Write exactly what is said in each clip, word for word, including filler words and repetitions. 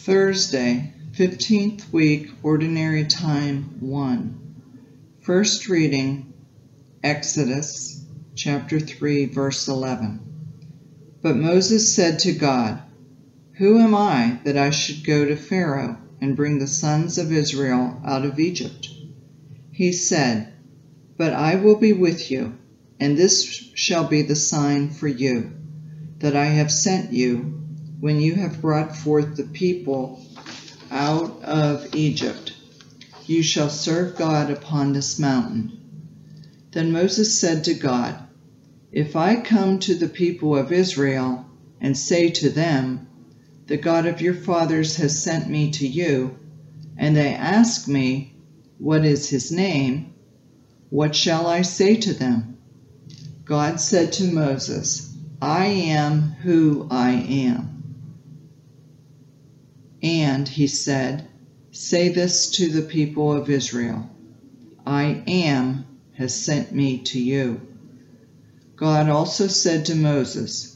Thursday, fifteenth week, Ordinary Time one. First reading, Exodus chapter three, verse eleven. But Moses said to God, "Who am I that I should go to Pharaoh and bring the sons of Israel out of Egypt?" He said, "But I will be with you, and this shall be the sign for you, that I have sent you when you have brought forth the people out of Egypt. You shall serve God upon this mountain." Then Moses said to God, "If I come to the people of Israel and say to them, 'The God of your fathers has sent me to you,' and they ask me, 'What is his name?' what shall I say to them?" God said to Moses, "I am who I am." And he said, "Say this to the people of Israel, 'I am has sent me to you.'" God also said to Moses,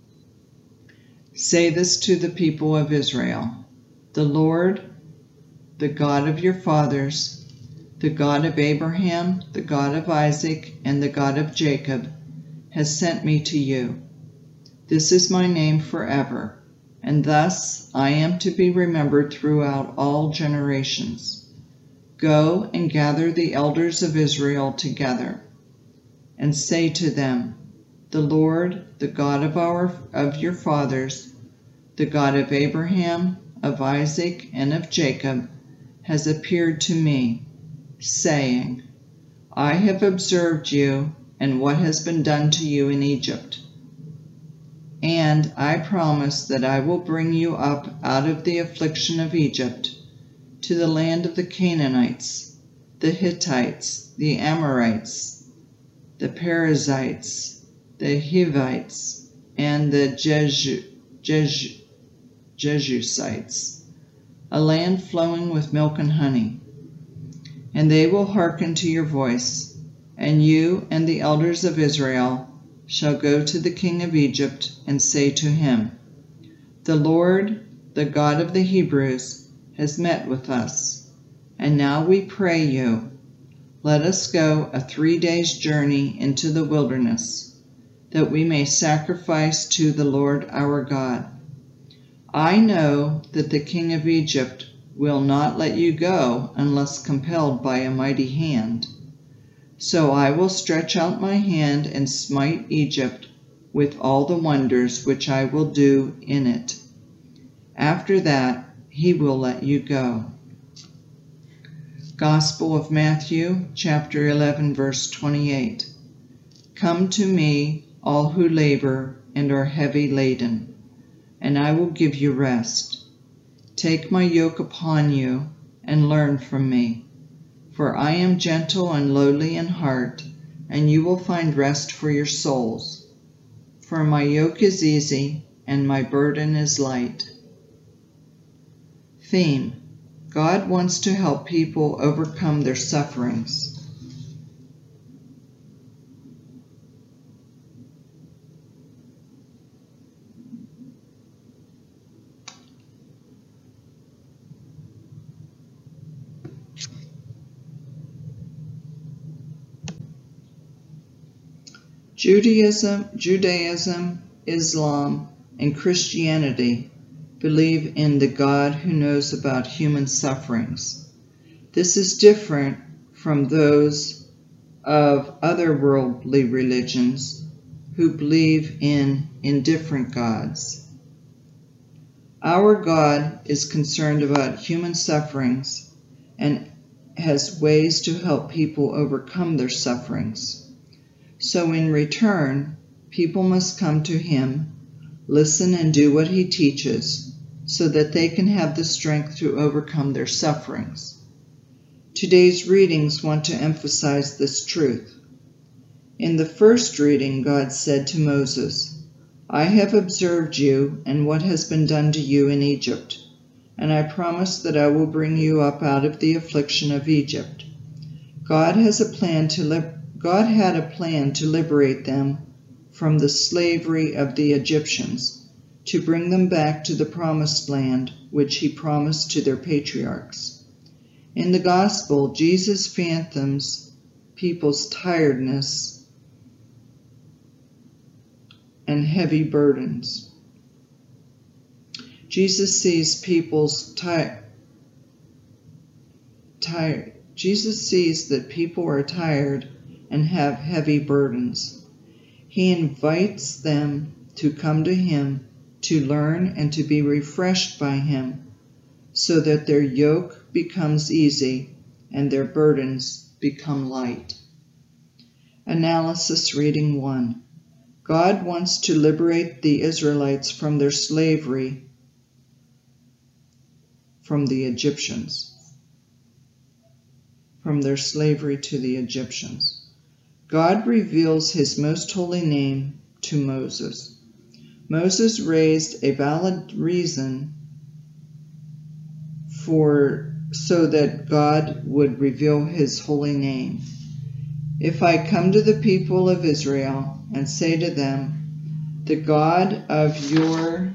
"Say this to the people of Israel, 'The Lord, the God of your fathers, the God of Abraham, the God of Isaac, and the God of Jacob, has sent me to you. This is my name forever, and thus I am to be remembered throughout all generations. Go and gather the elders of Israel together, and say to them, 'The Lord, the God of our of your fathers, the God of Abraham, of Isaac, and of Jacob, has appeared to me, saying, I have observed you and what has been done to you in Egypt. And I promise that I will bring you up out of the affliction of Egypt to the land of the Canaanites, the Hittites, the Amorites, the Perizzites, the Hivites, and the Jeju, Jeju, Jejusites, a land flowing with milk and honey. And they will hearken to your voice, and you and the elders of Israel shall go to the king of Egypt and say to him, The Lord, the God of the Hebrews, has met with us, and now we pray you, let us go a three days' journey into the wilderness, that we may sacrifice to the Lord our God. I know that the king of Egypt will not let you go unless compelled by a mighty hand. So I will stretch out my hand and smite Egypt with all the wonders which I will do in it. After that, he will let you go." Gospel of Matthew, chapter eleven, verse twenty-eight. "Come to me, all who labor and are heavy laden, and I will give you rest. Take my yoke upon you and learn from me, for I am gentle and lowly in heart, and you will find rest for your souls. For my yoke is easy and my burden is light." Theme: God wants to help people overcome their sufferings. Judaism, Judaism, Islam, and Christianity believe in the God who knows about human sufferings. This is different from those of other worldly religions who believe in indifferent gods. Our God is concerned about human sufferings and has ways to help people overcome their sufferings. So in return, people must come to him, listen and do what he teaches, so that they can have the strength to overcome their sufferings. Today's readings want to emphasize this truth. In the first reading, God said to Moses, I have observed you and what has been done to you in Egypt, and I promise that I will bring you up out of the affliction of Egypt. God has a plan to live God had a plan to liberate them from the slavery of the Egyptians, to bring them back to the promised land which he promised to their patriarchs. In the gospel, Jesus fathoms people's tiredness and heavy burdens. Jesus sees people's tired. Tired. Jesus sees that people are tired and have heavy burdens. He invites them to come to him to learn and to be refreshed by him, so that their yoke becomes easy and their burdens become light. Analysis reading one. God wants to liberate the Israelites from their slavery from the Egyptians. From their slavery to the Egyptians. God reveals his most holy name to Moses. Moses raised a valid reason for so that God would reveal his holy name. If I come to the people of Israel and say to them, the God of your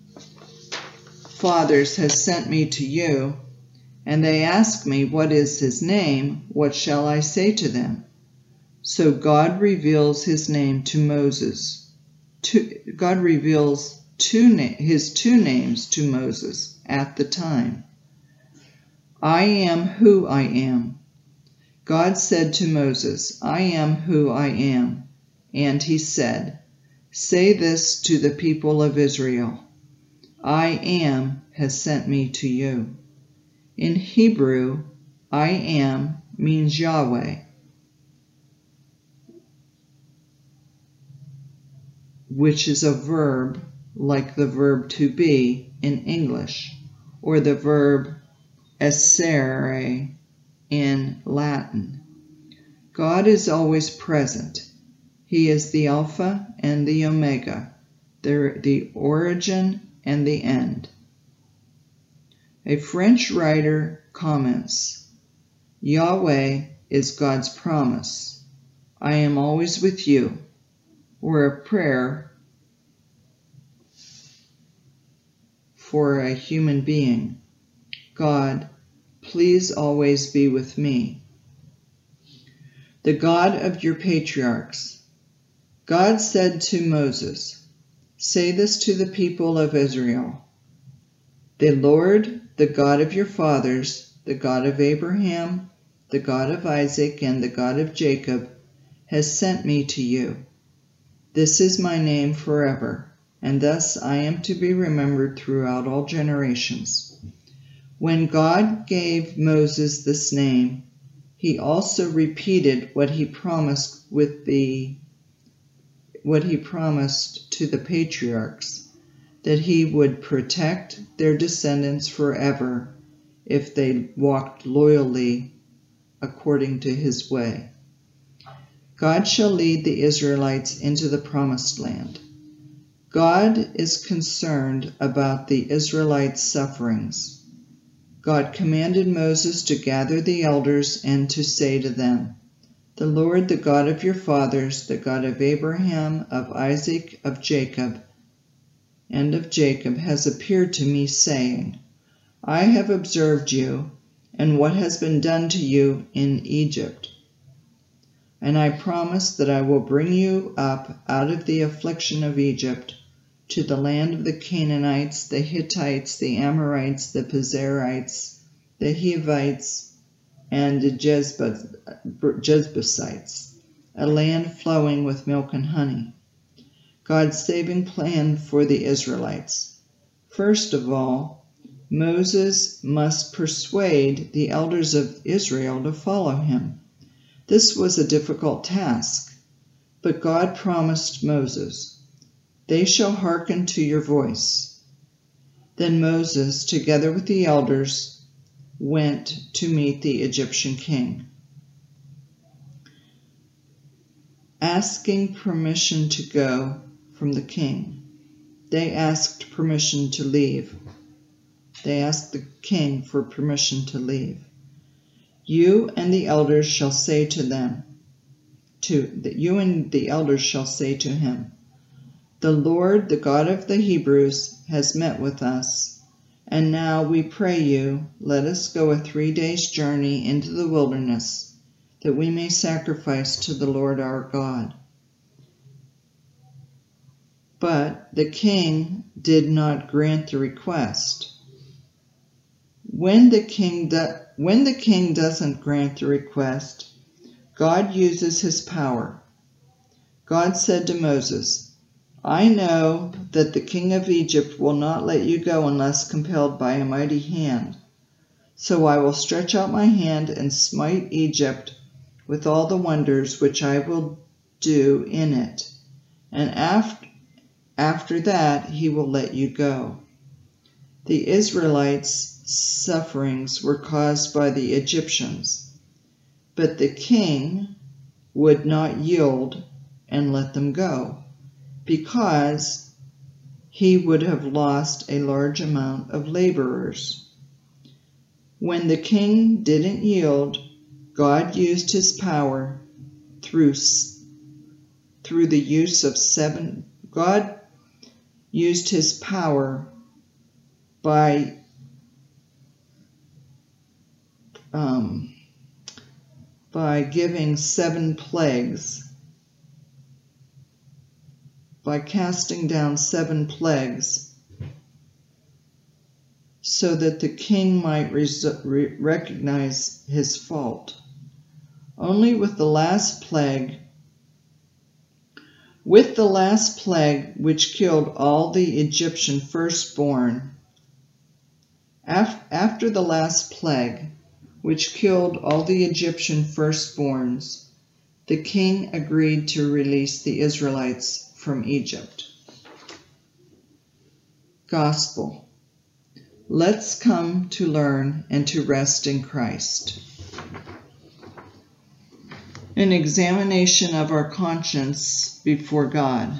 fathers has sent me to you, and they ask me, what is his name? What shall I say to them? So God reveals his name to Moses. To, God reveals two na- his two names to Moses at the time. I am who I am. God said to Moses, I am who I am. And he said, say this to the people of Israel. I am has sent me to you. In Hebrew, I am means Yahweh, which is a verb like the verb to be in English, or the verb essere in Latin. God is always present. He is the Alpha and the Omega, the, the origin and the end. A French writer comments, Yahweh is God's promise. I am always with you, or a prayer for a human being. God, please always be with me. The God of your patriarchs. God said to Moses, say this to the people of Israel. The Lord, the God of your fathers, the God of Abraham, the God of Isaac, and the God of Jacob, has sent me to you. This is my name forever, and thus I am to be remembered throughout all generations. When God gave Moses this name, he also repeated what he promised with the what he promised to the patriarchs, that he would protect their descendants forever if they walked loyally according to his way. God shall lead the Israelites into the promised land. God is concerned about the Israelites' sufferings. God commanded Moses to gather the elders and to say to them, the Lord, the God of your fathers, the God of Abraham, of Isaac, of Jacob, and of Jacob, has appeared to me, saying, I have observed you, and what has been done to you in Egypt. And I promise that I will bring you up out of the affliction of Egypt to the land of the Canaanites, the Hittites, the Amorites, the Perizzites, the Hivites, and the Jebusites, a land flowing with milk and honey. God's saving plan for the Israelites. First of all, Moses must persuade the elders of Israel to follow him. This was a difficult task, but God promised Moses, they shall hearken to your voice. Then Moses, together with the elders, went to meet the Egyptian king. Asking permission to go from the king. They asked permission to leave. They asked the king for permission to leave. You and the elders shall say to them, to that you and the elders shall say to him, The Lord, the God of the Hebrews, has met with us. And now we pray you, let us go a three days' journey into the wilderness, that we may sacrifice to the Lord our God. But the king did not grant the request. When the king do, when the king doesn't grant the request, God uses his power. God said to Moses, I know that the king of Egypt will not let you go unless compelled by a mighty hand. So I will stretch out my hand and smite Egypt with all the wonders which I will do in it, and after, after that he will let you go. The Israelites' sufferings were caused by the Egyptians, but the king would not yield and let them go, because he would have lost a large amount of laborers. When the king didn't yield, God used his power through, through the use of seven. God used his power by um, by giving seven plagues. by casting down seven plagues, so that the king might re- recognize his fault. Only with the last plague, with the last plague which killed all the Egyptian firstborn, af- after the last plague which killed all the Egyptian firstborns, the king agreed to release the Israelites from Egypt. Gospel. Let's come to learn and to rest in Christ. An examination of our conscience before God.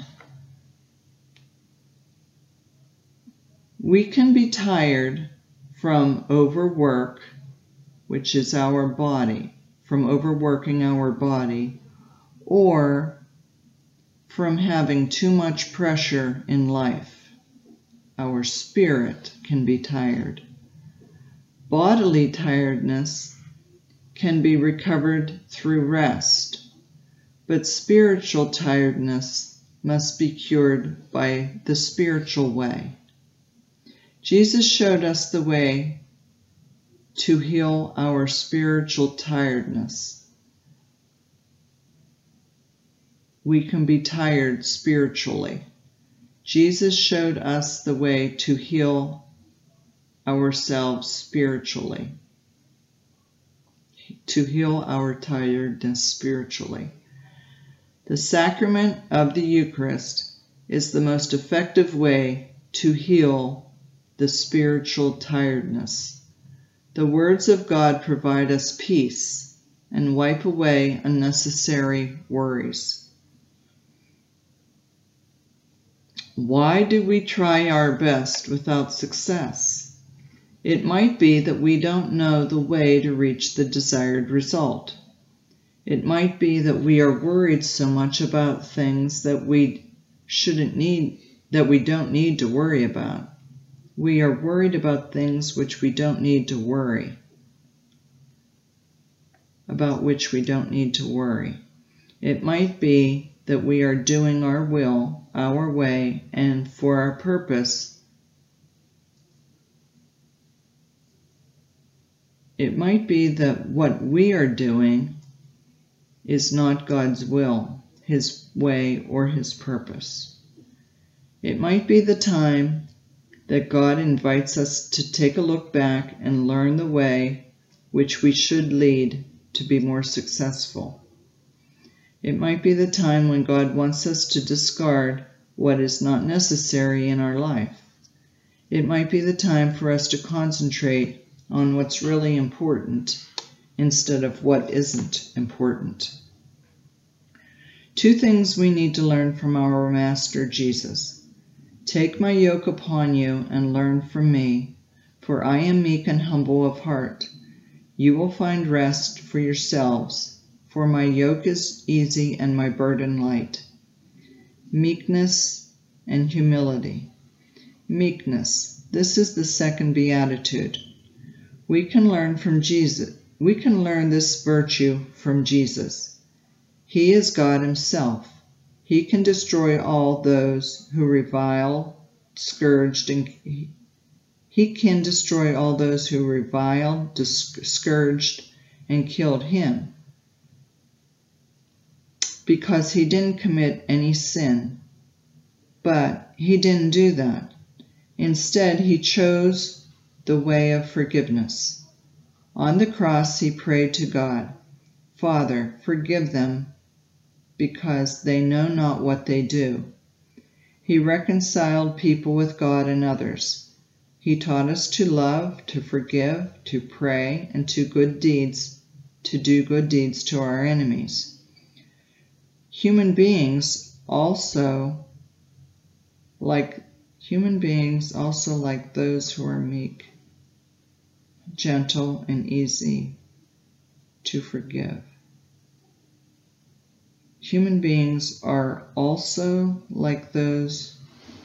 We can be tired from overwork, which is our body, from overworking our body, or from having too much pressure in life. Our spirit can be tired. Bodily tiredness can be recovered through rest, but spiritual tiredness must be cured by the spiritual way. Jesus showed us the way to heal our spiritual tiredness. We can be tired spiritually. Jesus showed us the way to heal ourselves spiritually, to heal our tiredness spiritually. The sacrament of the Eucharist is the most effective way to heal the spiritual tiredness. The words of God provide us peace and wipe away unnecessary worries. Why do we try our best without success? It might be that we don't know the way to reach the desired result. It might be that we are worried so much about things that we shouldn't need, that we don't need to worry about. We are worried about things which we don't need to worry, about which we don't need to worry. It might be that we are doing our will, our way, and for our purpose. It might be that what we are doing is not God's will, his way, or his purpose. It might be the time that God invites us to take a look back and learn the way which we should lead to be more successful. It might be the time when God wants us to discard what is not necessary in our life. It might be the time for us to concentrate on what's really important instead of what isn't important. Two things we need to learn from our Master Jesus. Take my yoke upon you and learn from me, for I am meek and humble of heart. You will find rest for yourselves. For my yoke is easy and my burden light. Meekness and humility. Meekness. This is the second beatitude. We can learn from Jesus. We can learn this virtue from Jesus. He is God himself. He can destroy all those who revile, scourged, and he can destroy all those who reviled, scourged, and killed him, because he didn't commit any sin. But he didn't do that. Instead, he chose the way of forgiveness. On the cross, he prayed to God, "Father, forgive them, because they know not what they do." He reconciled people with God and others. He taught us to love, to forgive, to pray, and to good deeds, to do good deeds to our enemies. Human beings also like human beings also like those who are meek, gentle, and easy to forgive. Human beings are also like those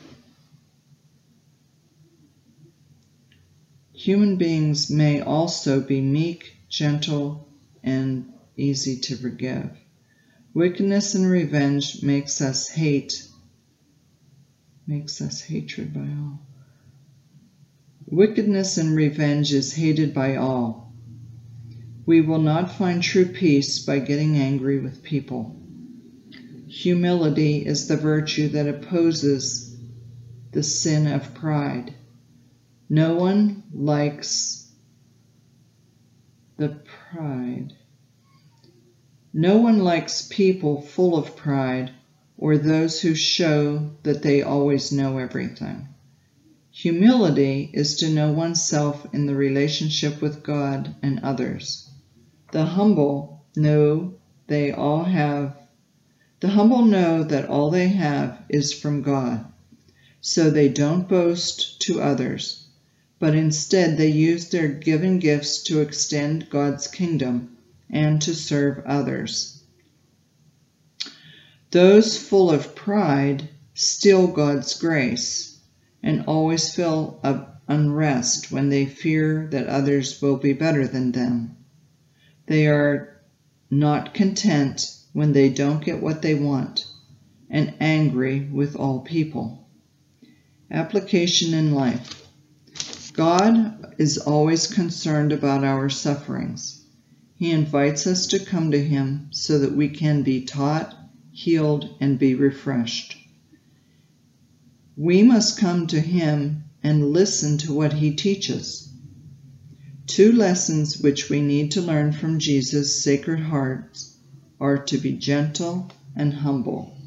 Human beings may also be meek, gentle, and easy to forgive. Wickedness and revenge makes us hate, makes us hatred by all. Wickedness and revenge is hated by all. We will not find true peace by getting angry with people. Humility is the virtue that opposes the sin of pride. No one likes the pride. No one likes people full of pride or those who show that they always know everything. Humility is to know oneself in the relationship with God and others. The humble know they all have The humble know that all they have is from God, so they don't boast to others, but instead they use their given gifts to extend God's kingdom and to serve others. Those full of pride steal God's grace and always feel unrest when they fear that others will be better than them. They are not content when they don't get what they want, and angry with all people. Application in life. God is always concerned about our sufferings. He invites us to come to him so that we can be taught, healed, and be refreshed. We must come to him and listen to what he teaches. Two lessons which we need to learn from Jesus' Sacred Heart are to be gentle and humble.